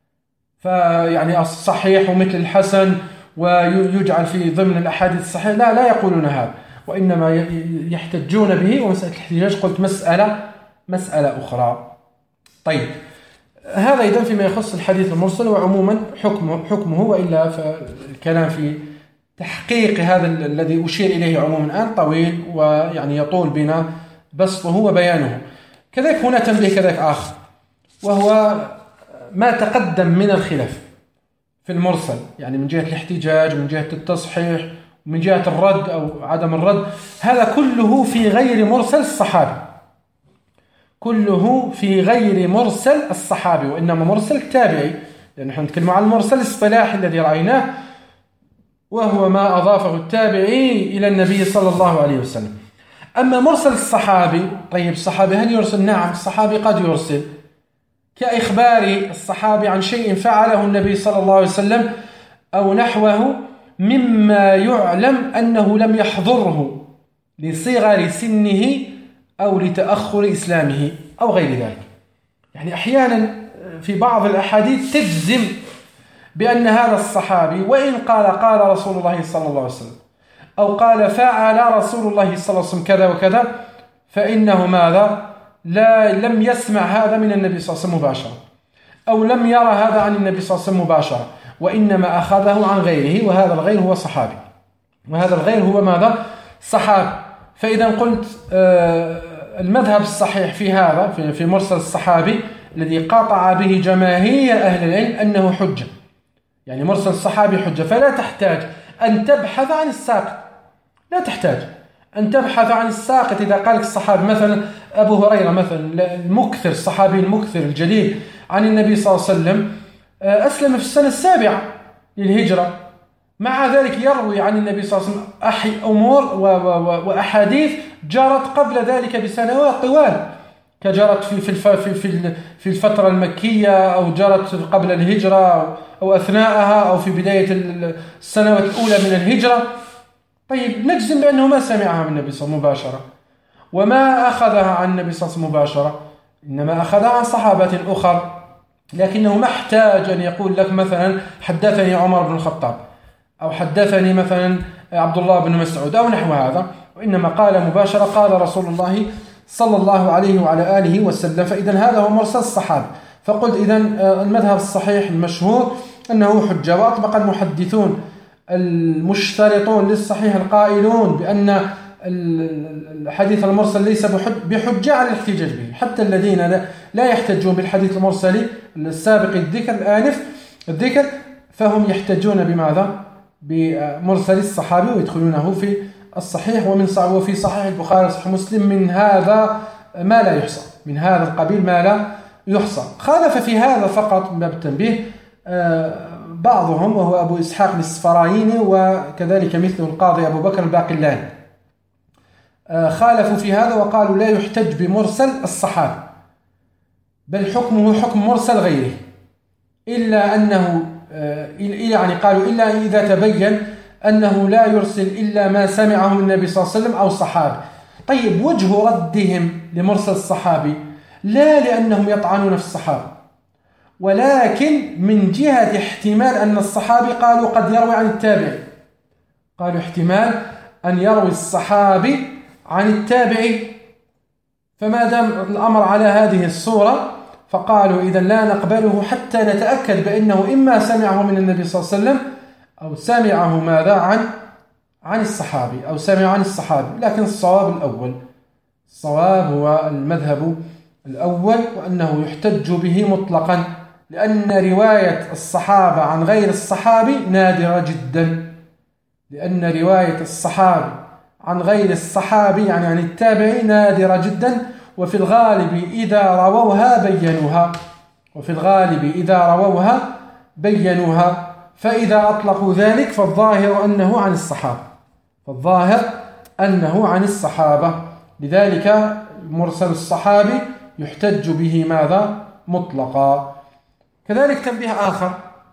فيعني الصحيح مثل الحسن ويجعل في ضمن الأحاديث الصحيح، لا لا يقولون هذا، وإنما يحتجون به. ومسألة الاحتجاج قلت مسألة مسألة أخرى. طيب، هذا إذن فيما يخص الحديث المرسل، وعموما حكمه, حكمه وإلا فالكلام في تحقيق هذا الذي أشير إليه عموما الآن طويل، ويعني يطول بنا بسطه وبيانه. كذلك هنا تنبيه كذلك آخر، وهو ما تقدم من الخلاف في المرسل، يعني من جهة الاحتجاج ومن جهة التصحيح ومن جهة الرد أو عدم الرد، هذا كله في غير مرسل الصحابي، كله في غير مرسل الصحابي، وإنما مرسل التابعي، لأن نحن نتكلم عن المرسل الاصطلاحي الذي رأيناه، وهو ما أضافه التابعي إلى النبي صلى الله عليه وسلم. أما مرسل الصحابي، طيب الصحابي هل يرسل؟ نعم، الصحابي قد يرسل، كإخبار الصحابي عن شيء فعله النبي صلى الله عليه وسلم أو نحوه مما يعلم أنه لم يحضره لصغر سنه أو لتأخر إسلامه أو غير ذلك. يعني أحيانا في بعض الأحاديث تجزم بأن هذا الصحابي وإن قال قال رسول الله صلى الله عليه وسلم أو قال فعل رسول الله صلى الله عليه وسلم كذا وكذا، فإنه ماذا؟ لا لم يسمع هذا من النبي صلى الله عليه وسلم مباشرة، أو لم يرى هذا عن النبي صلى الله عليه وسلم مباشرة، وإنما أخذه عن غيره، وهذا الغير هو صحابي، وهذا الغير هو ماذا؟ صحابي. فإذا قلت المذهب الصحيح في هذا في مرسل الصحابي الذي قاطع به جماهير أهل العلم أنه حجة، يعني مرسل الصحابي حجة، فلا تحتاج أن تبحث عن الساقط، لا تحتاج أن تبحث عن الساقط. إذا قال الصحابي مثلا أبو هريرة مثلا المكثر، الصحابي المكثر الجليل عن النبي صلى الله عليه وسلم، أسلم في السنة السابعة للهجرة، مع ذلك يروي عن النبي صلى الله عليه وسلم أمور وأحاديث جرت قبل ذلك بسنوات طوال، كجرت في في في في الفترة المكية، أو جرت قبل الهجرة، أو أثناءها، أو في بداية السنوات الأولى من الهجرة. طيب نجزم بأنه ما سمعها من النبي صلى الله عليه وسلم مباشرة، وما أخذها عن النبي صلى الله عليه وسلم مباشرة، إنما أخذها عن صحابة أخر، لكنه ما احتاج أن يقول لك مثلا حدثني عمر بن الخطاب، أو حدثني مثلا عبد الله بن مسعود أو نحو هذا، وإنما قال مباشرة قال رسول الله صلى الله عليه وعلى آله وسلم. فإذا هذا هو مرسل الصحابة. فقلت إذا المذهب الصحيح المشهور أنه حجة، وأطبق المحدثون المشترطون للصحيح القائلون بأن الحديث المرسل ليس بحجة على الاحتجاج به، حتى الذين لا يحتجون بالحديث المرسل السابق الذكر الآنف الذكر فهم يحتجون بماذا؟ بمرسل الصحابي ويدخلونه في الصحيح. ومن وفي صحيح البخاري وصحيح مسلم من هذا ما لا يحصى، من هذا القبيل ما لا يحصى. خالف في هذا فقط من باب التنبيه بعضهم، وهو أبو إسحاق الإسفرايني، وكذلك مثله القاضي أبو بكر الباقلاني، خالفوا في هذا وقالوا لا يحتج بمرسل الصحابي، بل حكمه حكم مرسل غيره، إلا أنه يعني قالوا إلا إذا تبين أنه لا يرسل إلا ما سمعه من النبي صلى الله عليه وسلم أو صحابي. طيب وجه ردهم لمرسل الصحابي لا لأنهم يطعنون في الصحابة، ولكن من جهة احتمال أن الصحابي قالوا قد يروي عن التابعي، قالوا احتمال أن يروي الصحابي عن التابعي، فما دام الأمر على هذه الصورة فقالوا إذا لا نقبله حتى نتأكد بأنه إما سمعه من النبي صلى الله عليه وسلم أو سمعه ماذا عن عن الصحابي أو سمع عن الصحابي. لكن الصواب الأول، الصواب هو المذهب الأول، وأنه يحتج به مطلقا، لأن رواية الصحابة عن غير الصحابي نادرة جدا، لأن رواية الصحابي عن غير الصحابي يعني عن التابعي نادرة جدا، وفي الغالب إذا رووها بينوها وفي الغالب إذا رووها بينوها فإذا أطلقوا ذلك فالظاهر أنه عن الصحابة فالظاهر أنه عن الصحابة لذلك مرسل الصحابي يحتج به ماذا؟ مطلقا. كذلك تنبيه آخر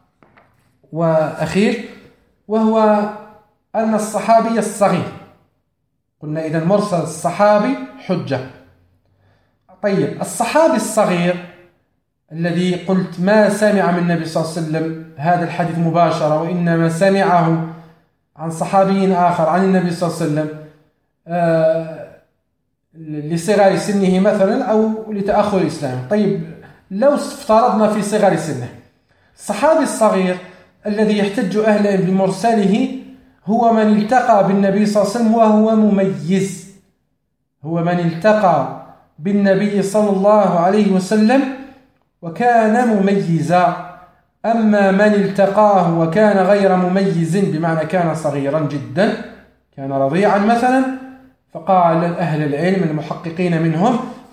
وأخير، وهو أن الصحابي الصغير، قلنا إذا مرسل الصحابي حجة. طيب الصحابي الصغير الذي قلت ما سمع من النبي صلى الله عليه وسلم هذا الحديث مباشرة، وإنما سمعه عن صحابي آخر عن النبي صلى الله عليه وسلم آه لصغر سنه مثلا أو لتأخر الإسلام. طيب لو افترضنا في صغر سنه، الصحابي الصغير الذي يحتج أهل بمرسله هو من التقى بالنبي صلى الله عليه وسلم وهو مميز، هو من التقى بالنبي صلى الله عليه وسلم وكان مميزا. أما من التقاه وكان غير مميز بمعنى كان صغيرا جدا، كان رضيعا مثلا، فقال أهل العلم المحققين منهم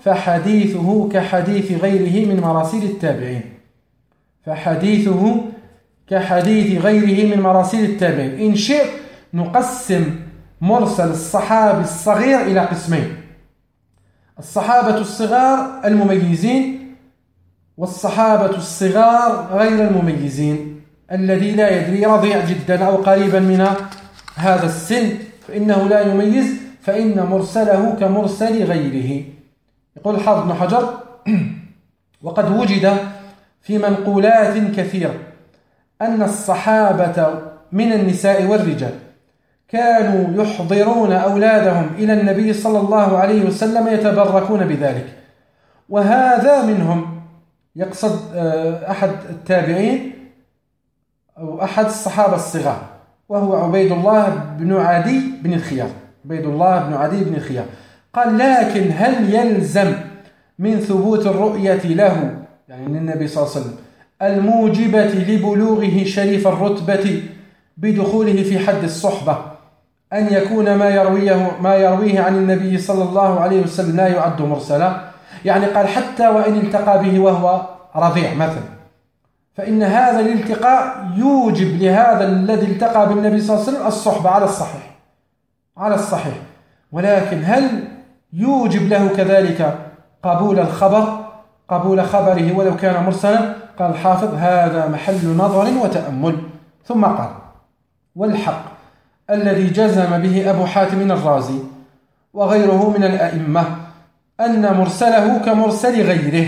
فحديثه كحديث غيره من مراسيل التابعين فحديثه كحديث غيره من مراسيل التابعين. إن شئت نقسم مرسل الصحابي الصغير إلى قسمين: الصحابة الصغار المميزين، والصحابة الصغار غير المميزين الذي لا يدري، رضيع جدا أو قريبا من هذا السن فإنه لا يميز، فإن مرسله كمرسل غيره. يقول الحافظ ابن حجر: وقد وجد في منقولات كثيرة أن الصحابة من النساء والرجال كانوا يحضرون أولادهم إلى النبي صلى الله عليه وسلم يتبركون بذلك، وهذا منهم، يقصد أحد التابعين أو أحد الصحابة الصغار، وهو عبيد الله بن عدي بن الخيار عبيد الله بن عدي بن الخيار. قال: لكن هل يلزم من ثبوت الرؤية له، يعني للنبي صلى الله عليه وسلم، الموجبة لبلوغه شريف الرتبة بدخوله في حد الصحبة، أن يكون ما يرويه ما يرويه عن النبي صلى الله عليه وسلم لا يعد مرسلا؟ يعني قال حتى وإن التقى به وهو رضيع مثلا، فإن هذا الالتقاء يوجب لهذا الذي التقى بالنبي صلى الله عليه وسلم الصحبة على الصحيح على الصحيح ولكن هل يوجب له كذلك قبول الخبر قبول خبره ولو كان مرسلا؟ قال الحافظ: هذا محل نظر وتأمل. ثم قال: والحق الذي جزم به أبو حاتم الرازي وغيره من الأئمة أن مرسله كمرسل غيره.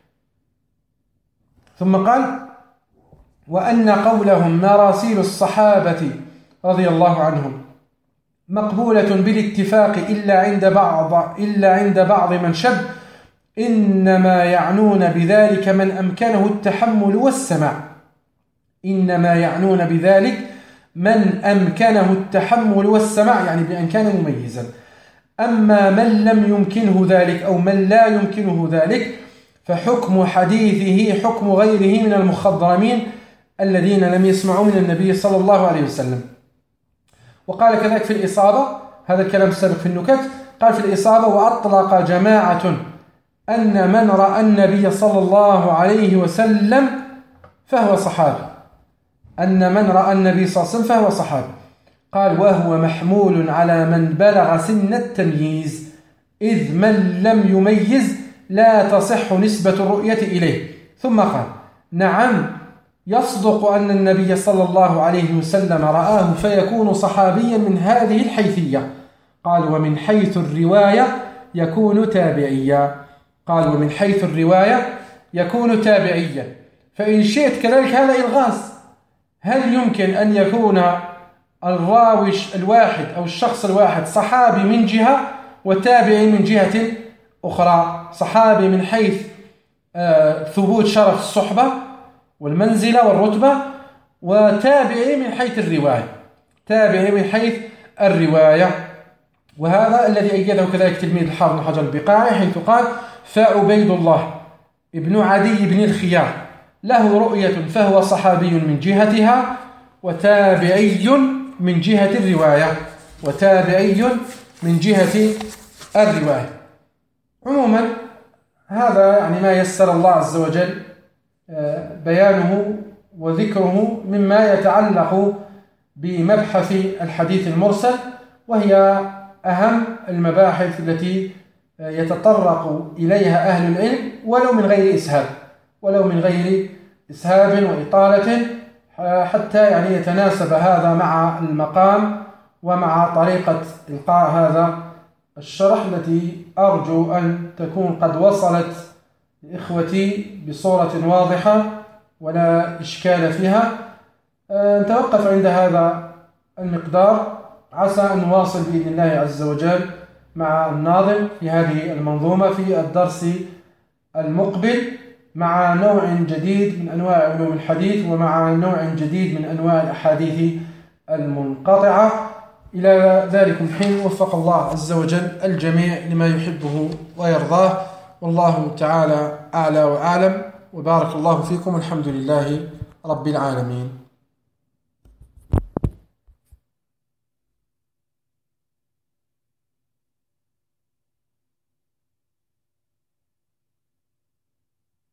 ثم قال: وأن قولهم مراسيل الصحابة رضي الله عنهم مقبولة بالاتفاق إلا عند بعض إلا عند بعض من شب، إنما يعنون بذلك من أمكنه التحمل والسماع إنما يعنون بذلك من أمكنه التحمل والسماع يعني بأن كان مميزا. أما من لم يمكنه ذلك أو من لا يمكنه ذلك فحكم حديثه حكم غيره من المخضرمين الذين لم يسمعوا من النبي صلى الله عليه وسلم. وقال كذلك في الإصابة، هذا الكلام السابق في النكت، قال في الإصابة: وأطلق جماعة أن من رأى النبي صلى الله عليه وسلم فهو صحابي أن من رأى النبي صلى الله عليه وسلم فهو صحابي. قال: وهو محمول على من بلغ سن التمييز، إذ من لم يميز لا تصح نسبة الرؤية إليه. ثم قال: نعم يصدق أن النبي صلى الله عليه وسلم رآه فيكون صحابيا من هذه الحيثية. قال: ومن حيث الرواية يكون تابعيا. قال: ومن حيث الرواية يكون تابعيا. فإن شئت كذلك هذا إلغاز، هل يمكن أن يكون الراوي الواحد أو الشخص الواحد صحابي من جهة وتابعي من جهة أخرى؟ صحابي من حيث آه ثبوت شرف الصحبة والمنزلة والرتبة، وتابعي من حيث الرواية تابعي من حيث الرواية. وهذا الذي أيده كذلك تلميذ الحافظ بن حجر البقاعي حيث قال: فعبيد الله ابن عدي بن الخيار له رؤية فهو صحابي من جهتها وتابعي من جهة الرواية وتابعي من جهة الرواية. عموما هذا يعني ما يسر الله عز وجل بيانه وذكره مما يتعلق بمبحث الحديث المرسل، وهي أهم المباحث التي يتطرق إليها أهل العلم ولو من غير إسهاب ولو من غير إسهاب وإطالة، حتى يعني يتناسب هذا مع المقام ومع طريقة إلقاء هذا الشرح التي أرجو أن تكون قد وصلت لإخوتي بصورة واضحة ولا إشكال فيها. نتوقف عند هذا المقدار، عسى أن نواصل بإذن الله عز وجل مع الناظم في هذه المنظومة في الدرس المقبل مع نوع جديد من أنواع علوم الحديث ومع نوع جديد من أنواع الأحاديث المنقطعة. إلى ذلك الحين وفق الله عز وجل الجميع لما يحبه ويرضاه، والله تعالى أعلى وأعلم، وبارك الله فيكم، الحمد لله رب العالمين.